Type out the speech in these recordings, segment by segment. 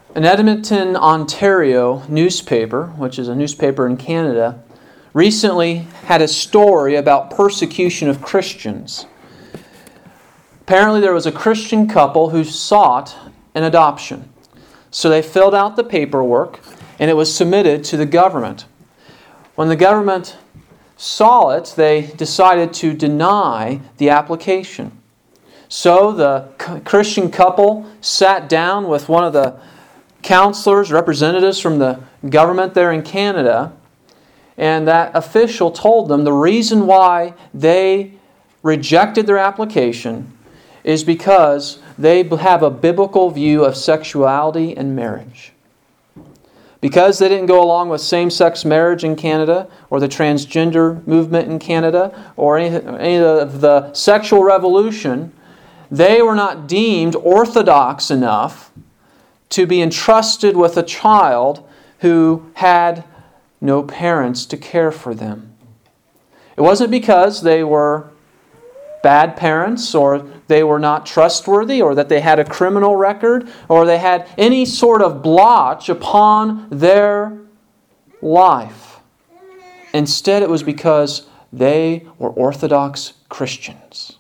An Edmonton, Ontario newspaper, which is a newspaper in Canada, recently had a story about persecution of Christians. Apparently there was a Christian couple who sought an adoption. So they filled out the paperwork and it was submitted to the government. When the government saw it, they decided to deny the application. So the Christian couple sat down with one of the counselors, representatives from the government there in Canada, and that official told them the reason why they rejected their application is because they have a biblical view of sexuality and marriage. Because they didn't go along with same-sex marriage in Canada, or the transgender movement in Canada, or any of the sexual revolution, they were not deemed orthodox enough to be entrusted with a child who had no parents to care for them. It wasn't because they were bad parents, or they were not trustworthy, or that they had a criminal record, or they had any sort of blotch upon their life. Instead, it was because they were Orthodox Christians.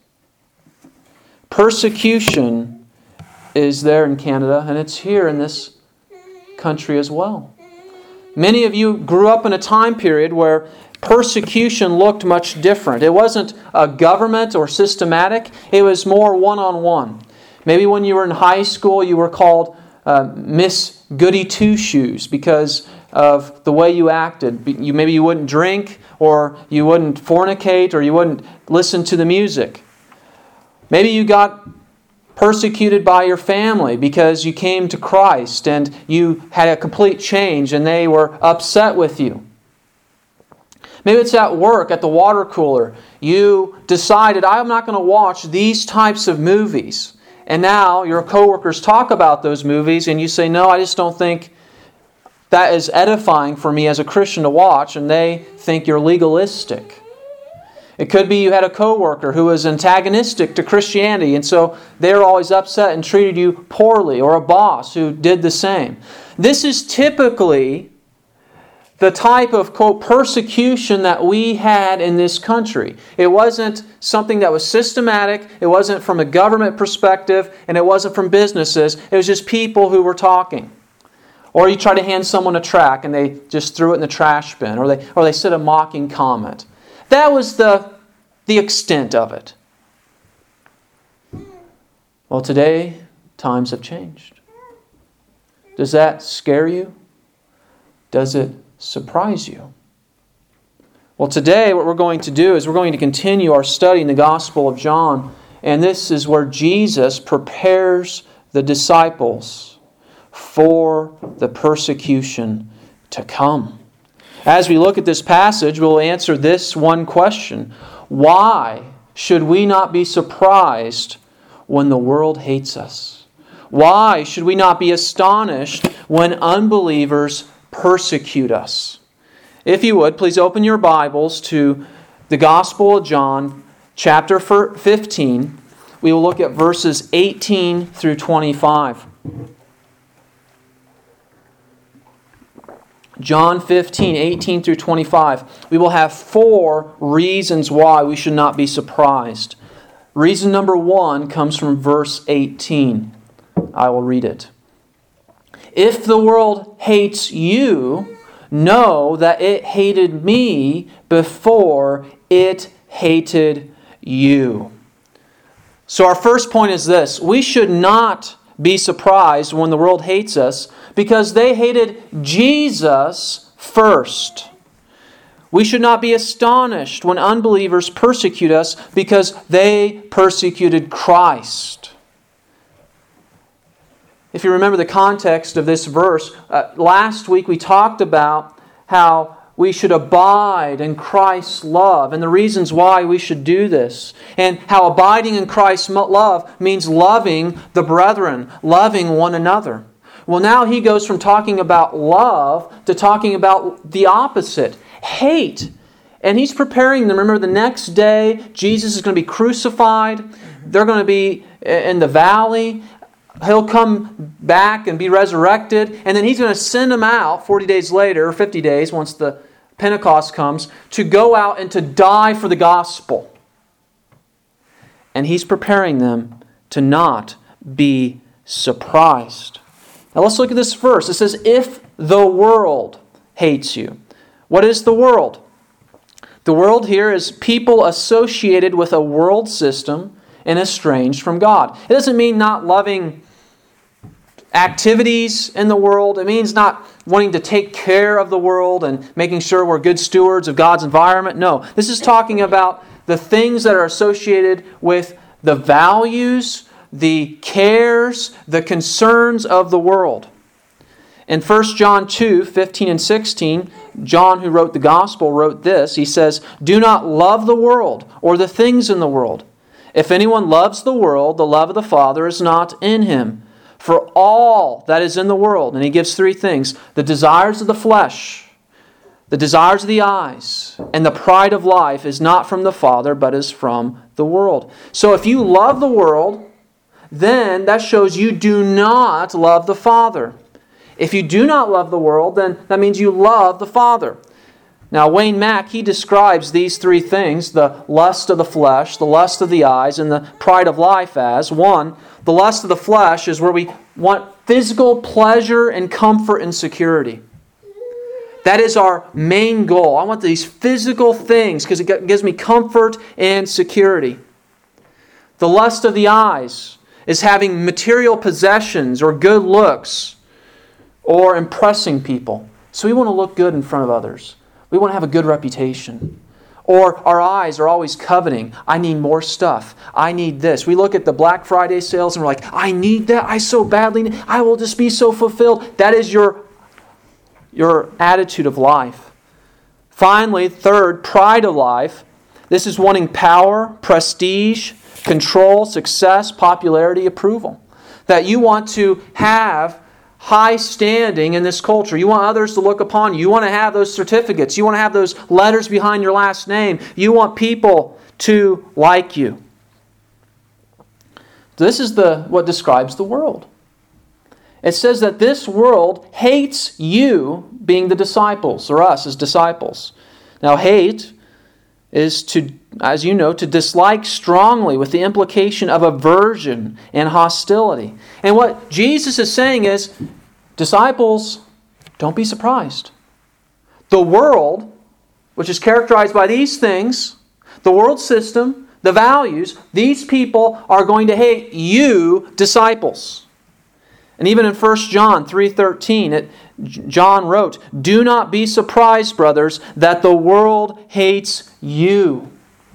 Persecution is there in Canada, and it's here in this country as well. Many of you grew up in a time period where persecution looked much different. It wasn't a government or systematic. It was more one-on-one. Maybe when you were in high school, you were called Miss Goody Two-Shoes because of the way you acted. Maybe you wouldn't drink, or you wouldn't fornicate, or you wouldn't listen to the music. Maybe you got persecuted by your family because you came to Christ and you had a complete change and they were upset with you. Maybe it's at work, at the water cooler. You decided, I'm not going to watch these types of movies. And now your coworkers talk about those movies and you say, no, I just don't think that is edifying for me as a Christian to watch, and they think you're legalistic. It could be you had a coworker who was antagonistic to Christianity, and so they were always upset and treated you poorly, or a boss who did the same. This is typically the type of, quote, persecution that we had in this country. It wasn't something that was systematic, it wasn't from a government perspective, and it wasn't from businesses. It was just people who were talking. Or you try to hand someone a tract and they just threw it in the trash bin, or they said a mocking comment. That was the extent of it. Well, today, times have changed. Does that scare you? Does it surprise you? Well, today what we're going to do is we're going to continue our study in the Gospel of John, and this is where Jesus prepares the disciples for the persecution to come. As we look at this passage, we'll answer this one question. Why should we not be surprised when the world hates us? Why should we not be astonished when unbelievers persecute us? If you would, please open your Bibles to the Gospel of John, chapter 15. We will look at verses 18 through 25. John 15, 18 through 25. We will have 4 reasons why we should not be surprised. Reason number 1 comes from verse 18. I will read it. If the world hates you, know that it hated me before it hated you. So our first point is this. We should not be surprised when the world hates us because they hated Jesus first. We should not be astonished when unbelievers persecute us because they persecuted Christ. If you remember the context of this verse, last week we talked about how we should abide in Christ's love and the reasons why we should do this. And how abiding in Christ's love means loving the brethren, loving one another. Well, now he goes from talking about love to talking about the opposite, hate. And he's preparing them. Remember, the next day, Jesus is going to be crucified. They're going to be in the valley. He'll come back and be resurrected, and then He's going to send them out 40 days later, or 50 days, once the Pentecost comes, to go out and to die for the gospel. And He's preparing them to not be surprised. Now let's look at this verse. It says, if the world hates you. What is the world? The world here is people associated with a world system and estranged from God. It doesn't mean not loving activities in the world. It means not wanting to take care of the world and making sure we're good stewards of God's environment. No, this is talking about the things that are associated with the values, the cares, the concerns of the world. In 1 John 2, 15 and 16, John, who wrote the Gospel, wrote this. He says, do not love the world or the things in the world. If anyone loves the world, the love of the Father is not in him. For all that is in the world, and he gives three things, the desires of the flesh, the desires of the eyes, and the pride of life is not from the Father, but is from the world. So if you love the world, then that shows you do not love the Father. If you do not love the world, then that means you love the Father. Now, Wayne Mack, he describes these three things, the lust of the flesh, the lust of the eyes, and the pride of life as, one, the lust of the flesh is where we want physical pleasure and comfort and security. That is our main goal. I want these physical things because it gives me comfort and security. The lust of the eyes is having material possessions or good looks or impressing people. So we want to look good in front of others. We want to have a good reputation. Or our eyes are always coveting. I need more stuff. I need this. We look at the Black Friday sales and we're like, I need that. I so badly need. I will just be so fulfilled. That is your attitude of life. Finally, third, pride of life. This is wanting power, prestige, control, success, popularity, approval. That you want to have high standing in this culture. You want others to look upon you. You want to have those certificates. You want to have those letters behind your last name. You want people to like you. This is what describes the world. It says that this world hates you, being the disciples, or us as disciples. Now, hate is to, as you know, to dislike strongly with the implication of aversion and hostility. And what Jesus is saying is, disciples, don't be surprised. The world, which is characterized by these things, the world system, the values, these people are going to hate you, disciples. And even in 1 John 3:13, John wrote, do not be surprised, brothers, that the world hates you.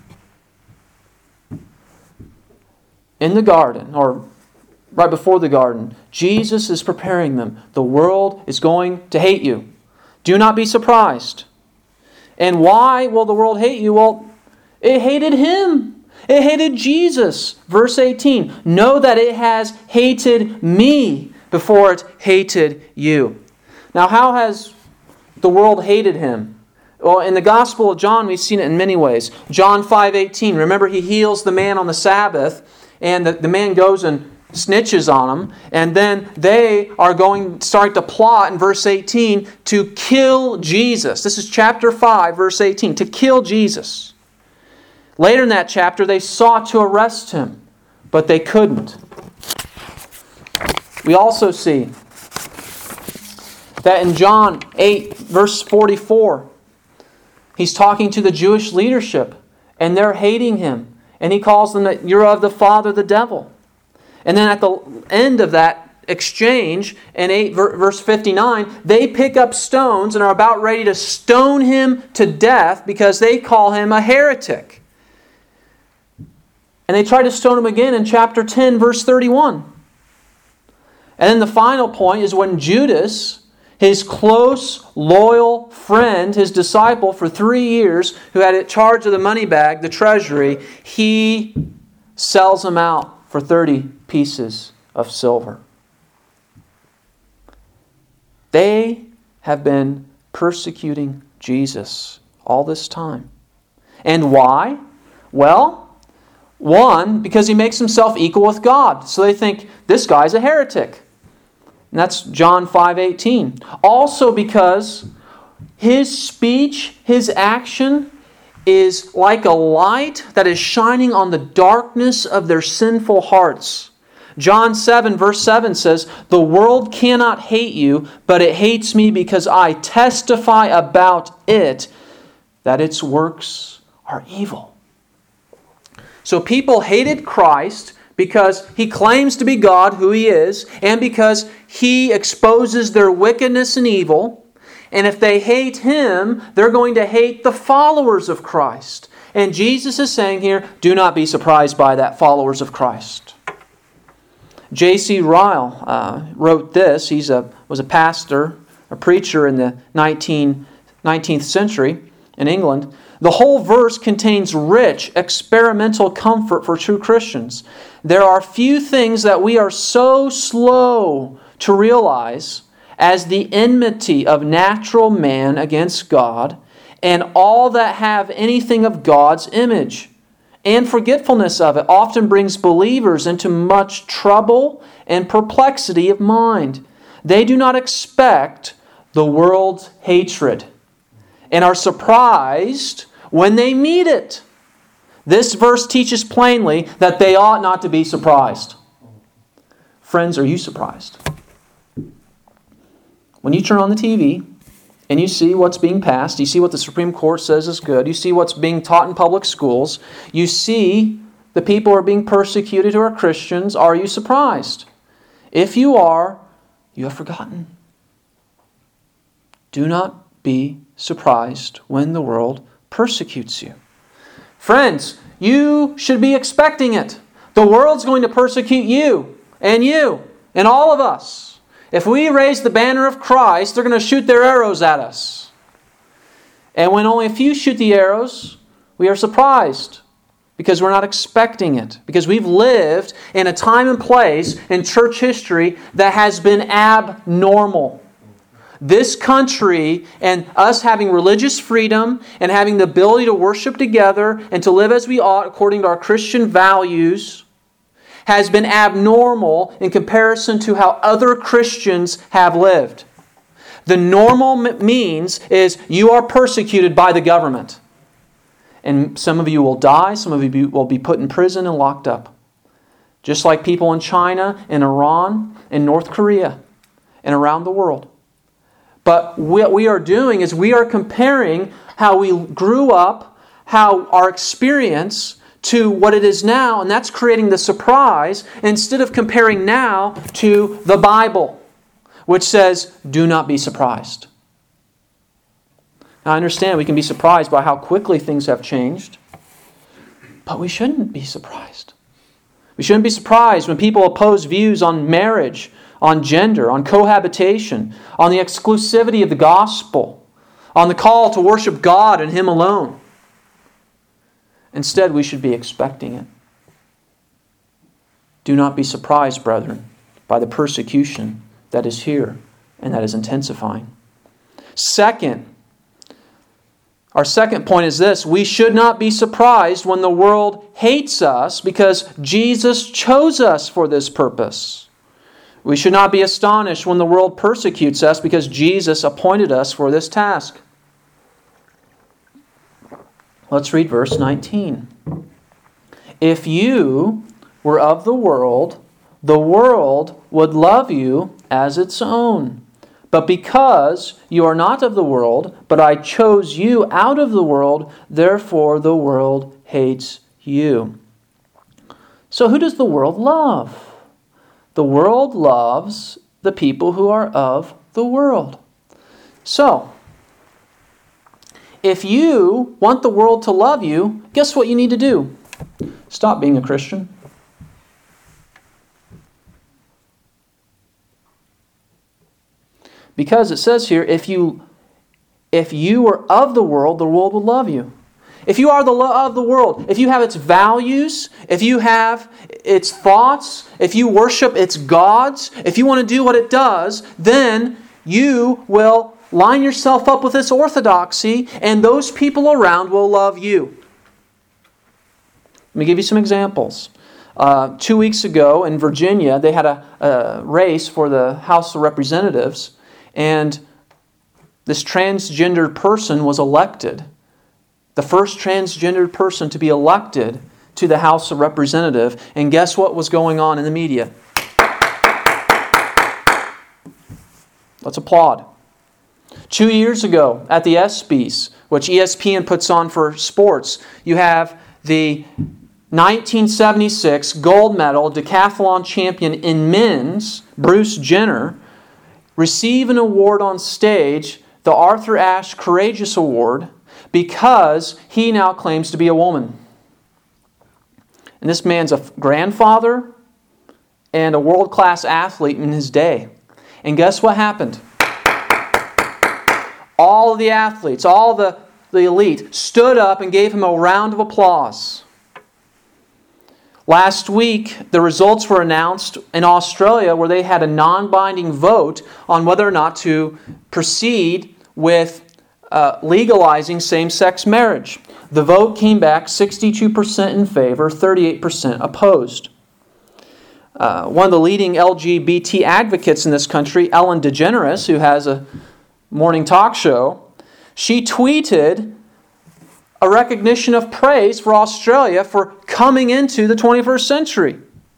In the garden, or right before the garden, Jesus is preparing them. The world is going to hate you. Do not be surprised. And why will the world hate you? Well, it hated Him. It hated Jesus. Verse 18, know that it has hated me before it hated you. Now, how has the world hated Him? Well, in the Gospel of John, we've seen it in many ways. John 5:18, remember He heals the man on the Sabbath, and the man goes and snitches on him, and then they are start to plot in verse 18 to kill Jesus. This is chapter 5, verse 18, to kill Jesus. Later in that chapter, they sought to arrest Him, but they couldn't. We also see that in John 8, verse 44, He's talking to the Jewish leadership, and they're hating Him. And He calls them that you're of the father, the devil. And then at the end of that exchange, in verse 59, they pick up stones and are about ready to stone Him to death because they call Him a heretic. And they try to stone Him again in chapter 10, verse 31. And then the final point is when Judas, his close, loyal friend, his disciple for 3 years, who had charge of the money bag, the treasury, he sells him out for 30 pieces of silver. They have been persecuting Jesus all this time. And why? Well, One, because he makes himself equal with God. So they think, this guy's a heretic. And that's John 5:18. Also because his speech, his action is like a light that is shining on the darkness of their sinful hearts. John 7 verse 7 says, "The world cannot hate you, but it hates me because I testify about it that its works are evil." So people hated Christ because He claims to be God, who He is, and because He exposes their wickedness and evil. And if they hate Him, they're going to hate the followers of Christ. And Jesus is saying here, do not be surprised by that, followers of Christ. J.C. Ryle wrote this. He was a pastor, a preacher in the 19th century in England. The whole verse contains rich experimental comfort for true Christians. There are few things that we are so slow to realize as the enmity of natural man against God, and all that have anything of God's image. And forgetfulness of it often brings believers into much trouble and perplexity of mind. They do not expect the world's hatred and are surprised when they meet it. This verse teaches plainly that they ought not to be surprised. Friends, are you surprised? When you turn on the TV and you see what's being passed, you see what the Supreme Court says is good, you see what's being taught in public schools, you see the people who are being persecuted who are Christians, are you surprised? If you are, you have forgotten. Do not be surprised when the world persecutes you. Friends, you should be expecting it. The world's going to persecute you and all of us. If we raise the banner of Christ, they're going to shoot their arrows at us. And when only a few shoot the arrows, we are surprised because we're not expecting it. Because we've lived in a time and place in church history that has been abnormal. This country and us having religious freedom and having the ability to worship together and to live as we ought according to our Christian values has been abnormal in comparison to how other Christians have lived. The normal means is you are persecuted by the government. And some of you will die, some of you will be put in prison and locked up. Just like people in China, in Iran, in North Korea, and around the world. But what we are doing is we are comparing how we grew up, how our experience to what it is now, and that's creating the surprise instead of comparing now to the Bible, which says, do not be surprised. Now, I understand we can be surprised by how quickly things have changed, but we shouldn't be surprised. We shouldn't be surprised when people oppose views on marriage, on gender, on cohabitation, on the exclusivity of the gospel, on the call to worship God and Him alone. Instead, we should be expecting it. Do not be surprised, brethren, by the persecution that is here and that is intensifying. Our second point is this: we should not be surprised when the world hates us because Jesus chose us for this purpose. We should not be astonished when the world persecutes us because Jesus appointed us for this task. Let's read verse 19. If you were of the world would love you as its own. But because you are not of the world, but I chose you out of the world, therefore the world hates you. So who does the world love? The world loves the people who are of the world. So, if you want the world to love you, guess what you need to do? Stop being a Christian. Because it says here, if you were of the world will love you. If you are of the world, if you have its values, if you have its thoughts, if you worship its gods, if you want to do what it does, then you will line yourself up with this orthodoxy, and those people around will love you. Let me give you some examples. 2 weeks ago in Virginia, they had a race for the House of Representatives, and this transgendered person was elected. The first transgendered person to be elected to the House of Representatives. And guess what was going on in the media? Let's applaud. 2 years ago at the ESPYs, which ESPN puts on for sports, you have the 1976 gold medal decathlon champion in men's, Bruce Jenner, receive an award on stage, the Arthur Ashe Courageous Award, because he now claims to be a woman. And this man's a grandfather and a world-class athlete in his day. And guess what happened? All of the athletes, all the elite, stood up and gave him a round of applause. Last week, the results were announced in Australia where they had a non-binding vote on whether or not to proceed with legalizing same-sex marriage. The vote came back 62% in favor, 38% opposed. One of the leading LGBT advocates in this country, Ellen DeGeneres, who has a morning talk show, she tweeted a recognition of praise for Australia for coming into the 21st century.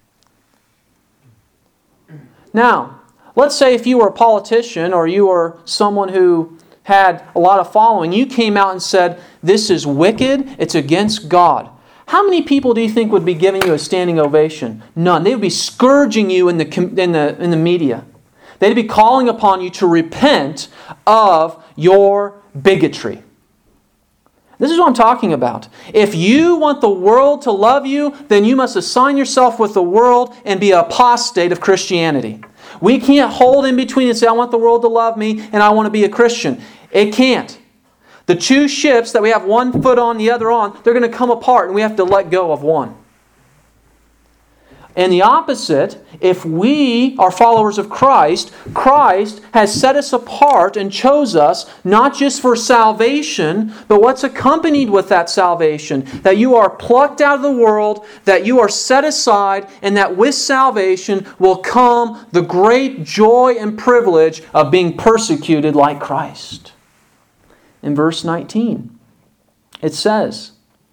Now, let's say if you were a politician or you were someone who had a lot of following, you came out and said, this is wicked, it's against God. How many people do you think would be giving you a standing ovation? None. They would be scourging you in the media. They'd be calling upon you to repent of your bigotry. This is what I'm talking about. If you want the world to love you, then you must assign yourself with the world and be an apostate of Christianity. We can't hold in between and say, I want the world to love me and I want to be a Christian. It can't. The two ships that we have one foot on, the other on, they're going to come apart and we have to let go of one. And the opposite, if we are followers of Christ, Christ has set us apart and chose us not just for salvation, but what's accompanied with that salvation. That you are plucked out of the world, that you are set aside, and that with salvation will come the great joy and privilege of being persecuted like Christ. In verse 19, it says,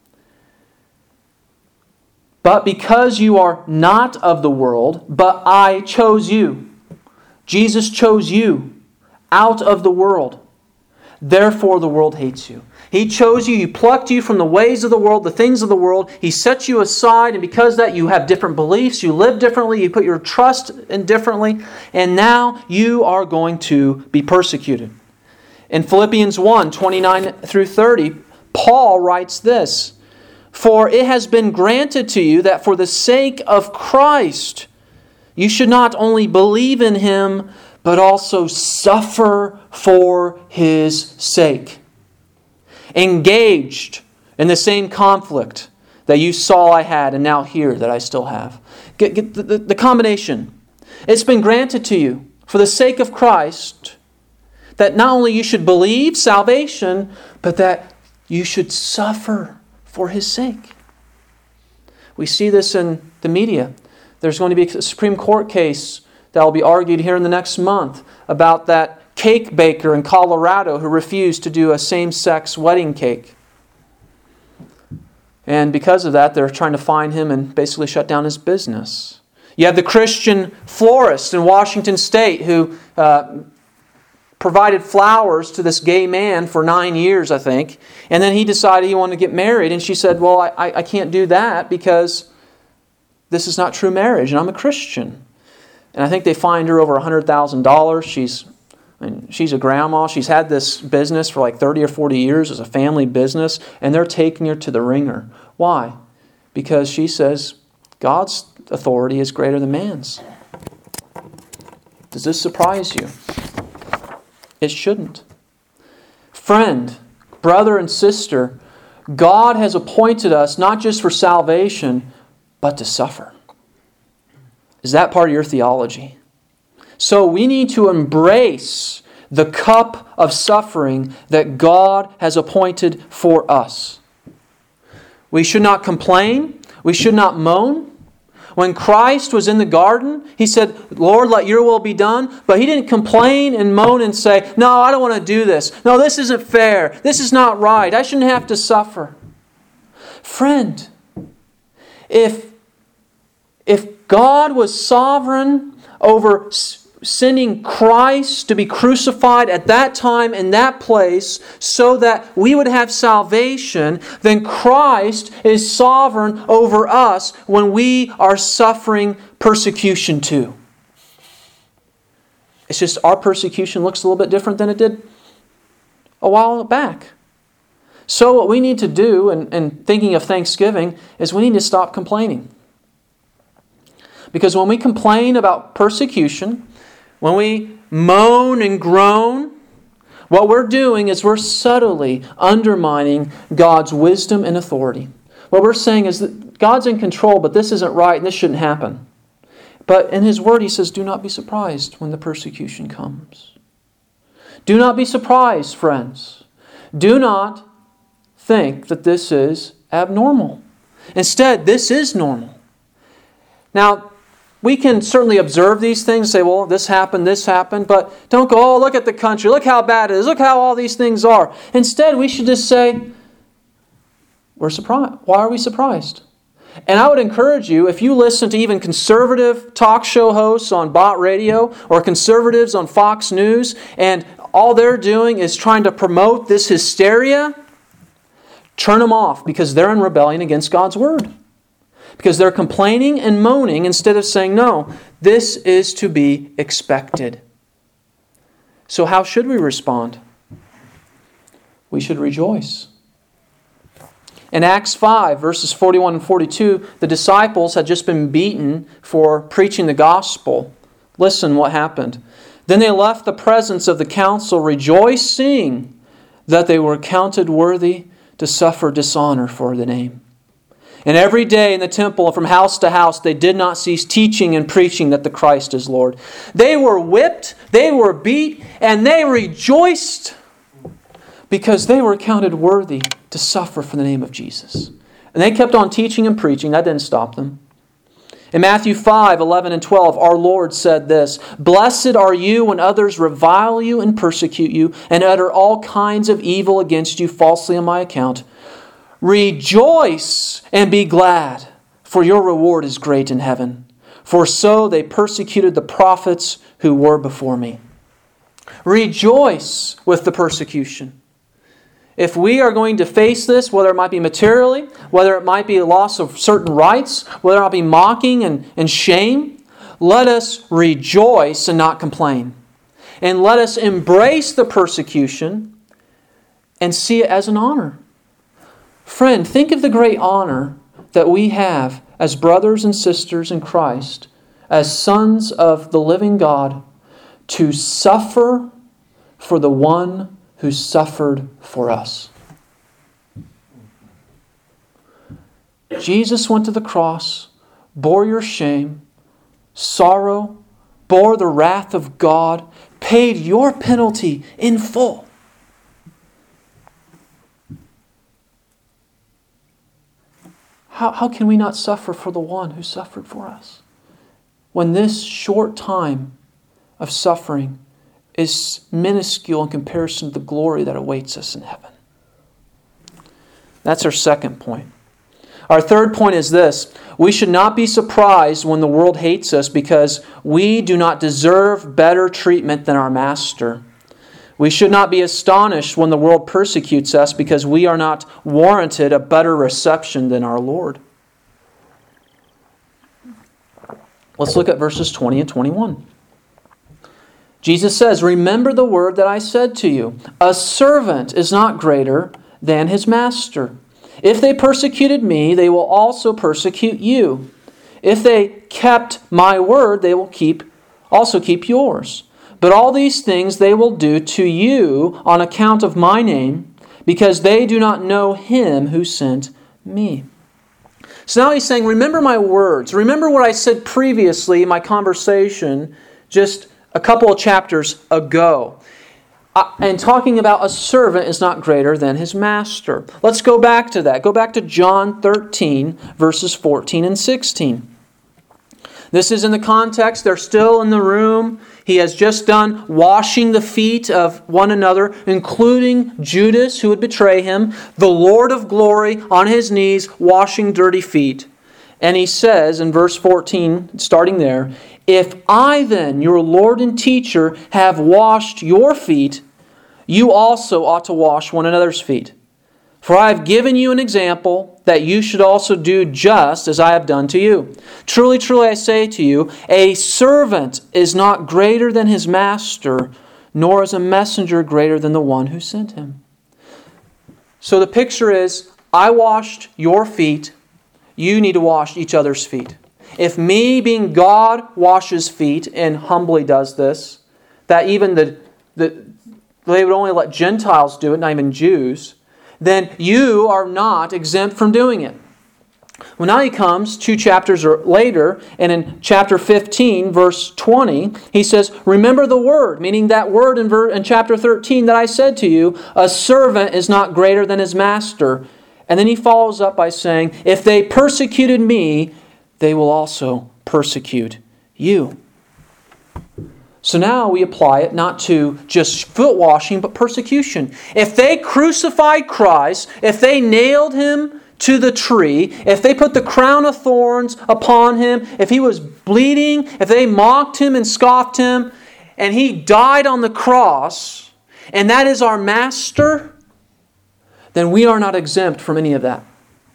but because you are not of the world, but I chose you. Jesus chose you out of the world. Therefore the world hates you. He chose you. He plucked you from the ways of the world, the things of the world. He set you aside. And because of that, you have different beliefs. You live differently. You put your trust in differently. And now you are going to be persecuted. In Philippians 1, 29 through 30, Paul writes this, for it has been granted to you that for the sake of Christ, you should not only believe in Him, but also suffer for His sake. Engaged in the same conflict that you saw I had and now hear that I still have. Get the combination. It's been granted to you for the sake of Christ that not only you should believe salvation, but that you should suffer for His sake. We see this in the media. There's going to be a Supreme Court case that will be argued here in the next month about that cake baker in Colorado who refused to do a same-sex wedding cake. And because of that, they're trying to fine him and basically shut down his business. You have the Christian florist in Washington State who provided flowers to this gay man for 9 years, I think. And then he decided he wanted to get married. And she said, well, I can't do that because this is not true marriage and I'm a Christian. And I think they fined her over $100,000. She's a grandma. She's had this business for like 30 or 40 years as a family business. And they're taking her to the ringer. Why? Because she says God's authority is greater than man's. Does this surprise you? It shouldn't. Friend, brother and sister, God has appointed us not just for salvation, but to suffer. Is that part of your theology? So we need to embrace the cup of suffering that God has appointed for us. We should not complain. We should not moan. When Christ was in the garden, He said, Lord, let your will be done. But He didn't complain and moan and say, no, I don't want to do this. No, this isn't fair. This is not right. I shouldn't have to suffer. Friend, if God was sovereign over sending Christ to be crucified at that time in that place so that we would have salvation, then Christ is sovereign over us when we are suffering persecution too. It's just our persecution looks a little bit different than it did a while back. So what we need to do, and thinking of Thanksgiving, is we need to stop complaining. Because when we complain about persecution, when we moan and groan, what we're doing is we're subtly undermining God's wisdom and authority. What we're saying is that God's in control, but this isn't right and this shouldn't happen. But in His Word He says, do not be surprised when the persecution comes. Do not be surprised, friends. Do not think that this is abnormal. Instead, this is normal. Now, we can certainly observe these things and say, well, this happened, but don't go, oh, look at the country, look how bad it is, look how all these things are. Instead, we should just say, we're surprised. Why are we surprised? And I would encourage you, if you listen to even conservative talk show hosts on Bott Radio or conservatives on Fox News, and all they're doing is trying to promote this hysteria, turn them off because they're in rebellion against God's Word. Because they're complaining and moaning instead of saying, no, this is to be expected. So how should we respond? We should rejoice. In Acts 5, verses 41 and 42, the disciples had just been beaten for preaching the gospel. Listen what happened. Then they left the presence of the council, rejoicing that they were counted worthy to suffer dishonor for the name. And every day in the temple, from house to house, they did not cease teaching and preaching that the Christ is Lord. They were whipped, they were beat, and they rejoiced because they were counted worthy to suffer for the name of Jesus. And they kept on teaching and preaching. That didn't stop them. In Matthew 5, 11 and 12, our Lord said this, Blessed are you when others revile you and persecute you and utter all kinds of evil against you falsely on my account. Rejoice and be glad, for your reward is great in heaven. For so they persecuted the prophets who were before me. Rejoice with the persecution. If we are going to face this, whether it might be materially, whether it might be a loss of certain rights, whether it might be mocking and shame, let us rejoice and not complain. And let us embrace the persecution and see it as an honor. Friend, think of the great honor that we have as brothers and sisters in Christ, as sons of the living God, to suffer for the one who suffered for us. Jesus went to the cross, bore your shame, sorrow, bore the wrath of God, paid your penalty in full. How can we not suffer for the one who suffered for us? When this short time of suffering is minuscule in comparison to the glory that awaits us in heaven. That's our second point. Our third point is this. We should not be surprised when the world hates us because we do not deserve better treatment than our Master. We should not be astonished when the world persecutes us because we are not warranted a better reception than our Lord. Let's look at verses 20 and 21. Jesus says, Remember the word that I said to you. A servant is not greater than his master. If they persecuted me, they will also persecute you. If they kept my word, they will also keep yours. But all these things they will do to you on account of my name, because they do not know him who sent me. So now he's saying, remember my words. Remember what I said previously in my conversation just a couple of chapters ago. And talking about a servant is not greater than his master. Let's go back to that. Go back to John 13, verses 14 and 16. This is in the context. They're still in the room. He has just done washing the feet of one another, including Judas, who would betray him, the Lord of glory on his knees, washing dirty feet. And he says in verse 14, starting there, "If I then, your Lord and teacher, have washed your feet, you also ought to wash one another's feet. For I have given you an example, that you should also do just as I have done to you. Truly, truly, I say to you, a servant is not greater than his master, nor is a messenger greater than the one who sent him." So the picture is, I washed your feet, you need to wash each other's feet. If me, being God, washes feet and humbly does this, that even they would only let Gentiles do it, not even Jews, then you are not exempt from doing it. Well, now he comes 2 chapters later, and in chapter 15, verse 20, he says, "Remember the word," meaning that word in chapter 13 that I said to you, "A servant is not greater than his master." And then he follows up by saying, "If they persecuted me, they will also persecute you." So now we apply it not to just foot washing, but persecution. If they crucified Christ, if they nailed Him to the tree, if they put the crown of thorns upon Him, if He was bleeding, if they mocked Him and scoffed Him, and He died on the cross, and that is our Master, then we are not exempt from any of that.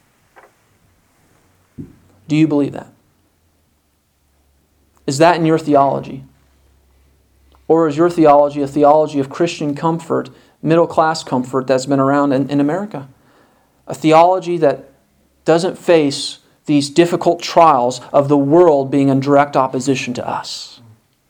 Do you believe that? Is that in your theology? Or is your theology a theology of Christian comfort, middle-class comfort that's been around in America? A theology that doesn't face these difficult trials of the world being in direct opposition to us.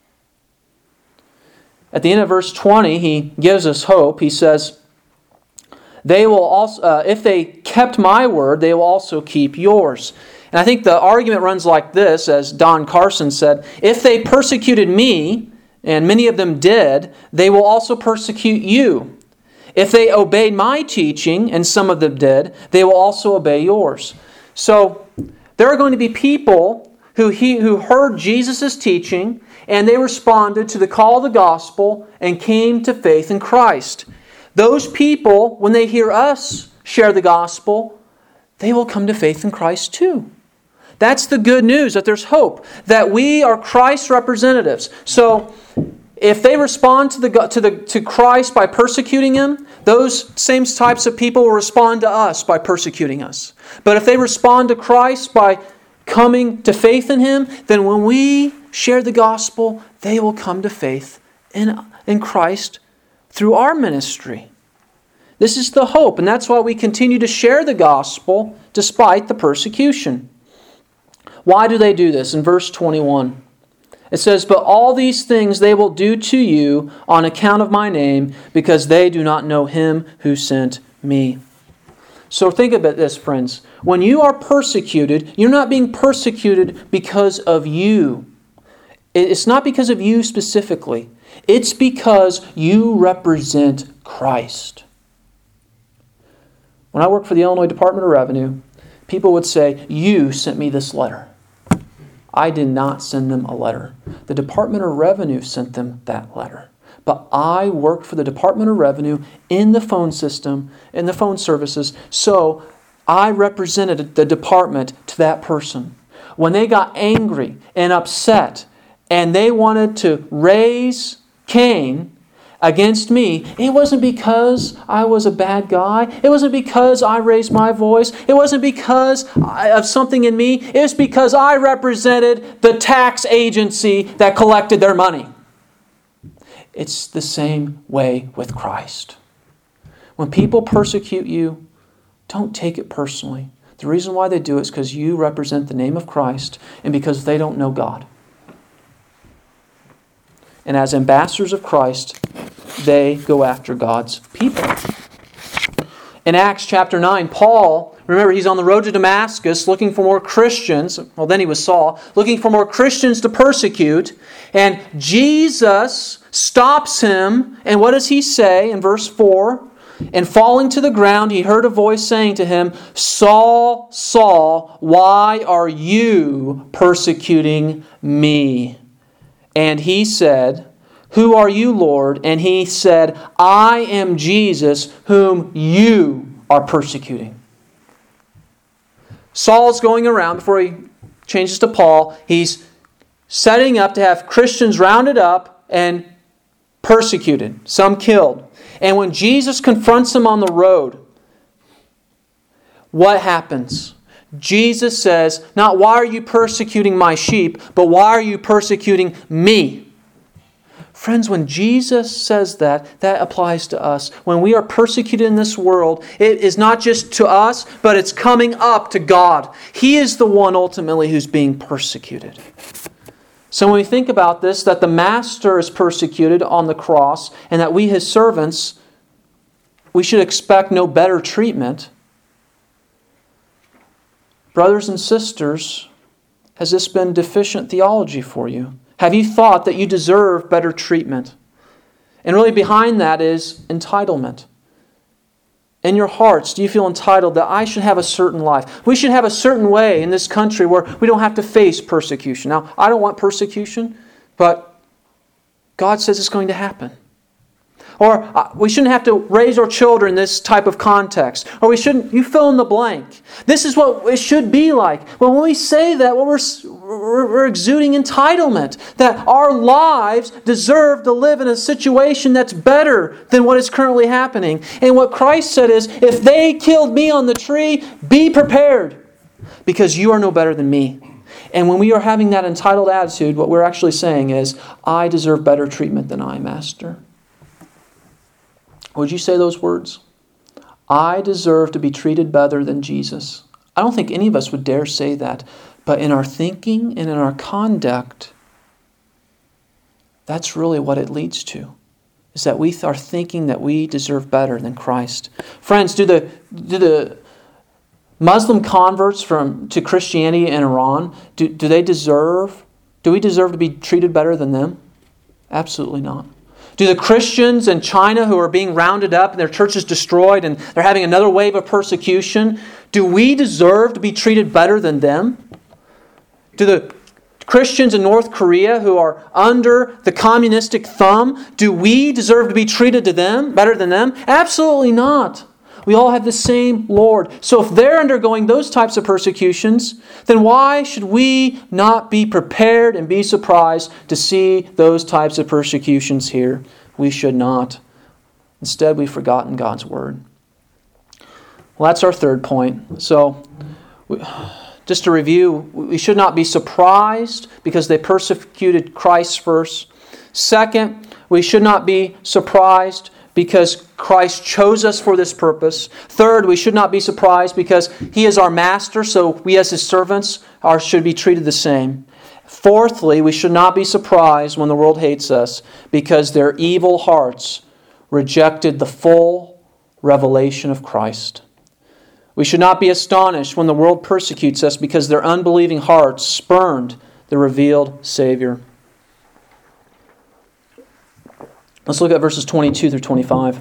At the end of verse 20, he gives us hope. He says, "They will also, if they kept my word, they will also keep yours." And I think the argument runs like this, as Don Carson said, "If they persecuted me, and many of them did, they will also persecute you. If they obeyed my teaching, and some of them did, they will also obey yours." So there are going to be people who heard Jesus' teaching, and they responded to the call of the gospel and came to faith in Christ. Those people, when they hear us share the gospel, they will come to faith in Christ too. That's the good news, that there's hope, that we are Christ's representatives. So if they respond to Christ by persecuting Him, those same types of people will respond to us by persecuting us. But if they respond to Christ by coming to faith in Him, then when we share the gospel, they will come to faith in Christ through our ministry. This is the hope, and that's why we continue to share the gospel despite the persecution. Why do they do this? In verse 21, it says, "But all these things they will do to you on account of my name, because they do not know Him who sent me." So think about this, friends. When you are persecuted, you're not being persecuted because of you. It's not because of you specifically. It's because you represent Christ. When I worked for the Illinois Department of Revenue, people would say, "You sent me this letter." I did not send them a letter. The Department of Revenue sent them that letter. But I worked for the Department of Revenue in the phone system, in the phone services, so I represented the department to that person. When they got angry and upset and they wanted to raise Cain against me, it wasn't because I was a bad guy. It wasn't because I raised my voice. It wasn't because of something in me. It was because I represented the tax agency that collected their money. It's the same way with Christ. When people persecute you, don't take it personally. The reason why they do it is because you represent the name of Christ and because they don't know God. And as ambassadors of Christ, they go after God's people. In Acts chapter 9, Paul, remember, he's on the road to Damascus looking for more Christians. Well, then he was Saul, looking for more Christians to persecute. And Jesus stops him. And what does he say in verse 4? And falling to the ground, he heard a voice saying to him, Saul, Saul, why are you persecuting me? And he said, Who are you, Lord? And he said, I am Jesus, whom you are persecuting. Saul's going around, before he changes to Paul, he's setting up to have Christians rounded up and persecuted, some killed. And when Jesus confronts him on the road, what happens? Jesus says, not why are you persecuting my sheep, but why are you persecuting me? Friends, when Jesus says that, that applies to us. When we are persecuted in this world, it is not just to us, but it's coming up to God. He is the one ultimately who's being persecuted. So when we think about this, that the Master is persecuted on the cross, and that we, His servants, we should expect no better treatment. Brothers and sisters, has this been deficient theology for you? Have you thought that you deserve better treatment? And really behind that is entitlement. In your hearts, do you feel entitled that I should have a certain life? We should have a certain way in this country where we don't have to face persecution. Now, I don't want persecution, but God says it's going to happen. Or we shouldn't have to raise our children in this type of context. Or we shouldn't, you fill in the blank. This is what it should be like. Well, when we say that, well, we're exuding entitlement. That our lives deserve to live in a situation that's better than what is currently happening. And what Christ said is, if they killed me on the tree, be prepared. Because you are no better than me. And when we are having that entitled attitude, what we're actually saying is, I deserve better treatment than I, Master. Would you say those words? I deserve to be treated better than Jesus. I don't think any of us would dare say that. But in our thinking and in our conduct, that's really what it leads to. Is that we are thinking that we deserve better than Christ. Friends, do the Muslim converts to Christianity in Iran, do we deserve to be treated better than them? Absolutely not. Do the Christians in China who are being rounded up and their churches destroyed and they're having another wave of persecution, do we deserve to be treated better than them? Do the Christians in North Korea who are under the communistic thumb, do we deserve to be treated better than them? Absolutely not. We all have the same Lord. So if they're undergoing those types of persecutions, then why should we not be prepared and be surprised to see those types of persecutions here? We should not. Instead, we've forgotten God's Word. Well, that's our third point. So, just to review, we should not be surprised because they persecuted Christ first. Second, we should not be surprised because Christ chose us for this purpose. Third, we should not be surprised because He is our Master, so we as His servants should be treated the same. Fourthly, we should not be surprised when the world hates us because their evil hearts rejected the full revelation of Christ. We should not be astonished when the world persecutes us because their unbelieving hearts spurned the revealed Savior. Let's look at verses 22 through 25.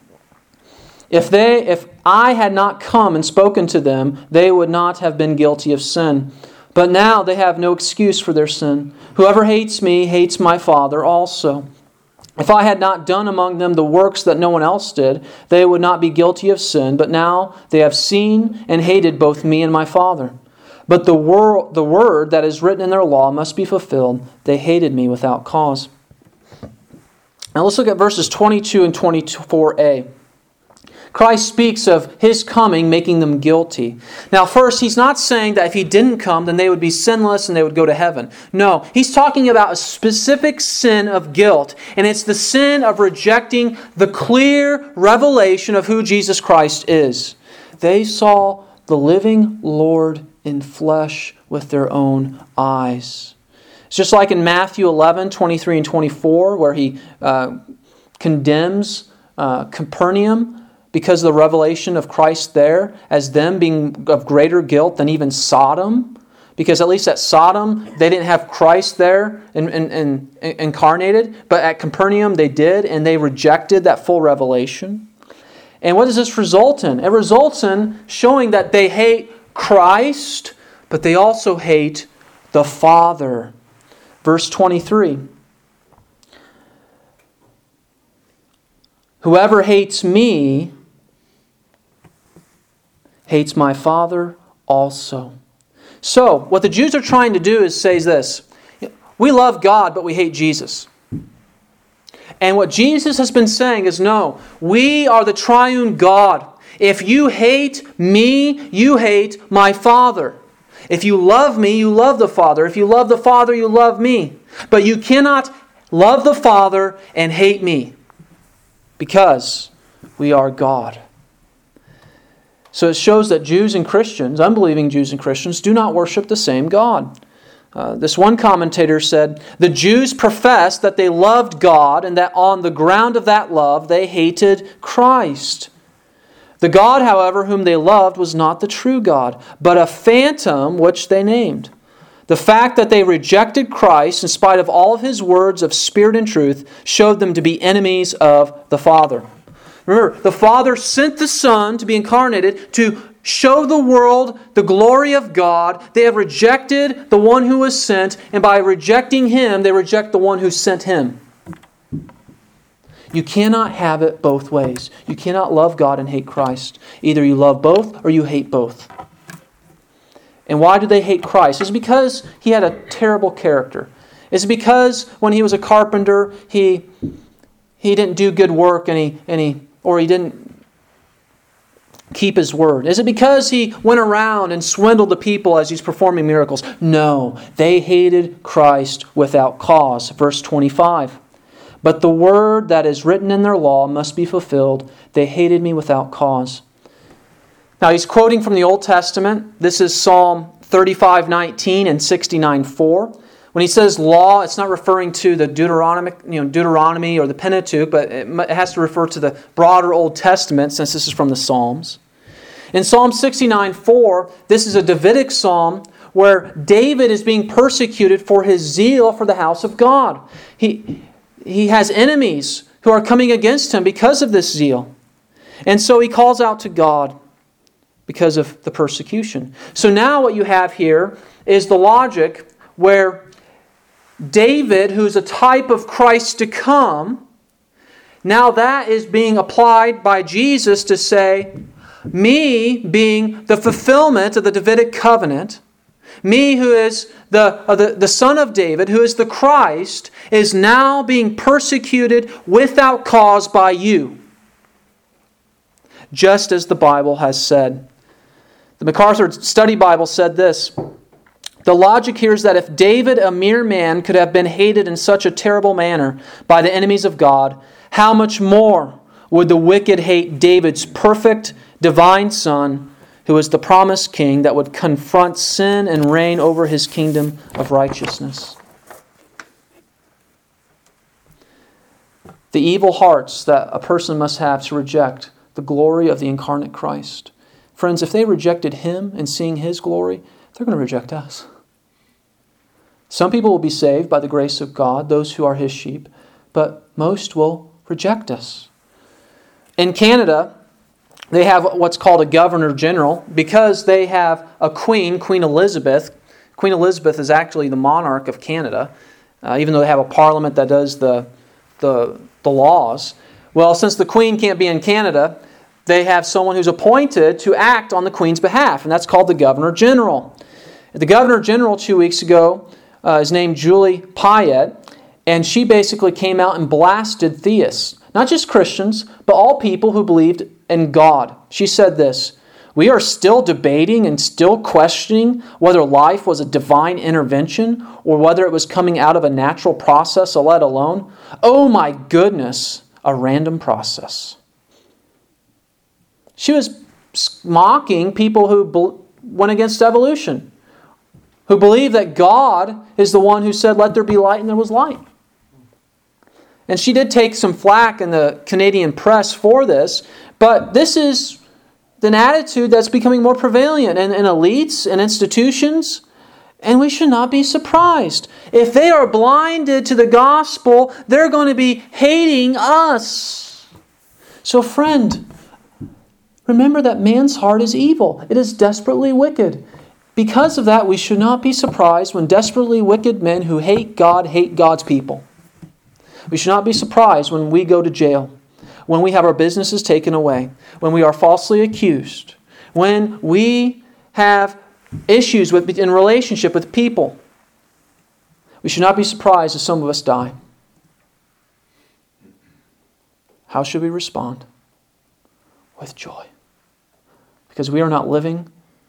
If I had not come and spoken to them, they would not have been guilty of sin. But now they have no excuse for their sin. Whoever hates me hates my Father also. If I had not done among them the works that no one else did, they would not be guilty of sin. But now they have seen and hated both me and my Father. But the word that is written in their law must be fulfilled. They hated me without cause. Now let's look at verses 22 and 24a. Christ speaks of His coming making them guilty. Now first, He's not saying that if He didn't come, then they would be sinless and they would go to heaven. No, He's talking about a specific sin of guilt. And it's the sin of rejecting the clear revelation of who Jesus Christ is. They saw the living Lord in flesh with their own eyes. It's just like in Matthew 11, 23 and 24, where He condemns Capernaum because of the revelation of Christ there as them being of greater guilt than even Sodom. Because at least at Sodom, they didn't have Christ there incarnated. But at Capernaum, they did, and they rejected that full revelation. And what does this result in? It results in showing that they hate Christ, but they also hate the Father. Verse 23. Whoever hates me hates my Father also. So, what the Jews are trying to do is say this. We love God, but we hate Jesus. And what Jesus has been saying is, no, we are the triune God. If you hate me, you hate my Father. If you love me, you love the Father. If you love the Father, you love me. But you cannot love the Father and hate me, because we are God. So it shows that Jews and Christians, unbelieving Jews and Christians, do not worship the same God. This one commentator said, the Jews professed that they loved God and that on the ground of that love they hated Christ. The God, however, whom they loved was not the true God, but a phantom which they named. The fact that they rejected Christ in spite of all of His words of spirit and truth showed them to be enemies of the Father. Remember, the Father sent the Son to be incarnated to show the world the glory of God. They have rejected the one who was sent, and by rejecting Him, they reject the one who sent Him. You cannot have it both ways. You cannot love God and hate Christ. Either you love both or you hate both. And why do they hate Christ? It's because He had a terrible character. It's because when He was a carpenter, he didn't do good work or he didn't keep His word? Is it because He went around and swindled the people as He's performing miracles? No, they hated Christ without cause. Verse 25. But the word that is written in their law must be fulfilled. They hated me without cause. Now he's quoting from the Old Testament. This is Psalm 35:19 and 69:4. When he says law, it's not referring to the Deuteronomy or the Pentateuch, but it has to refer to the broader Old Testament, since this is from the Psalms. In Psalm 69:4, this is a Davidic psalm where David is being persecuted for his zeal for the house of God. He has enemies who are coming against him because of this zeal. And so he calls out to God because of the persecution. So now what you have here is the logic where David, who's a type of Christ to come, now that is being applied by Jesus to say, me being the fulfillment of the Davidic covenant, me who is the son of David, who is the Christ, is now being persecuted without cause by you. Just as the Bible has said. The MacArthur Study Bible said this: the logic here is that if David, a mere man, could have been hated in such a terrible manner by the enemies of God, how much more would the wicked hate David's perfect, divine Son, who is the promised King that would confront sin and reign over His kingdom of righteousness? The evil hearts that a person must have to reject the glory of the incarnate Christ. Friends, if they rejected Him and seeing His glory, they're going to reject us. Some people will be saved by the grace of God, those who are His sheep, but most will reject us. In Canada, they have what's called a Governor General because they have a queen, Queen Elizabeth. Queen Elizabeth is actually the monarch of Canada, even though they have a parliament that does the laws. Well, since the Queen can't be in Canada, they have someone who's appointed to act on the Queen's behalf, and that's called the Governor General. The Governor General 2 weeks ago is named Julie Payette, and she basically came out and blasted theists, not just Christians, but all people who believed in God. She said this: we are still debating and still questioning whether life was a divine intervention or whether it was coming out of a natural process, let alone, oh my goodness, a random process. She was mocking people who went against evolution, who believe that God is the one who said, let there be light, and there was light. And she did take some flack in the Canadian press for this, but this is an attitude that's becoming more prevalent in elites and institutions, and we should not be surprised. If they are blinded to the gospel, they're going to be hating us. So friend, remember that man's heart is evil. It is desperately wicked. Because of that, we should not be surprised when desperately wicked men who hate God hate God's people. We should not be surprised when we go to jail, when we have our businesses taken away, when we are falsely accused, when we have issues in relationship with people. We should not be surprised if some of us die. How should we respond? With joy. Because we are not living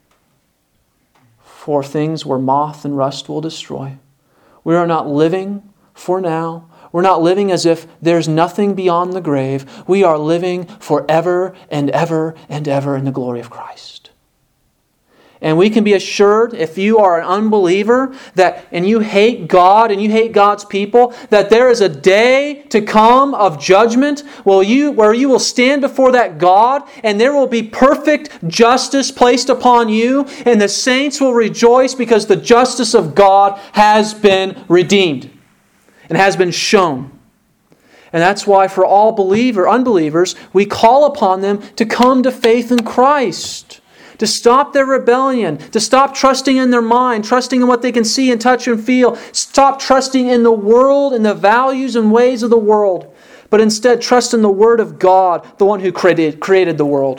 for things where moth and rust will destroy. We are not living for now. We're not living as if there's nothing beyond the grave. We are living forever and ever and ever in the glory of Christ. And we can be assured, if you are an unbeliever and you hate God and you hate God's people, that there is a day to come of judgment where you will stand before that God, and there will be perfect justice placed upon you, and the saints will rejoice because the justice of God has been redeemed and has been shown. And that's why for all unbelievers, we call upon them to come to faith in Christ, to stop their rebellion, to stop trusting in their mind, trusting in what they can see and touch and feel, stop trusting in the world and the values and ways of the world, but instead trust in the Word of God, the one who created the world.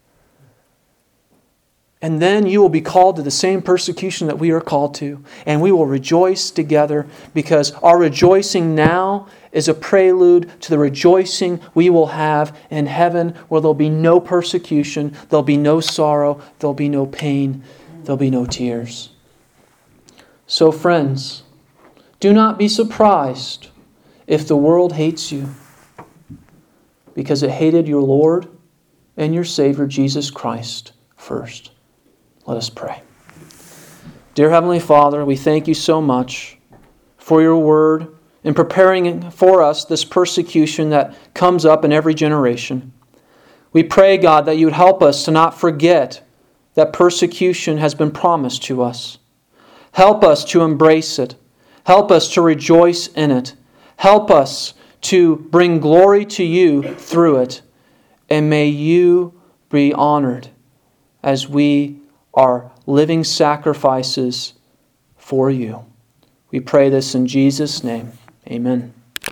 And then you will be called to the same persecution that we are called to. And we will rejoice together, because our rejoicing now is a prelude to the rejoicing we will have in heaven, where there'll be no persecution, there'll be no sorrow, there'll be no pain, there'll be no tears. So friends, do not be surprised if the world hates you, because it hated your Lord and your Savior Jesus Christ first. Let us pray. Dear Heavenly Father, we thank you so much for your word in preparing for us this persecution that comes up in every generation. We pray, God, that you would help us to not forget that persecution has been promised to us. Help us to embrace it. Help us to rejoice in it. Help us to bring glory to you through it. And may you be honored as we are living sacrifices for you. We pray this in Jesus' name. Amen.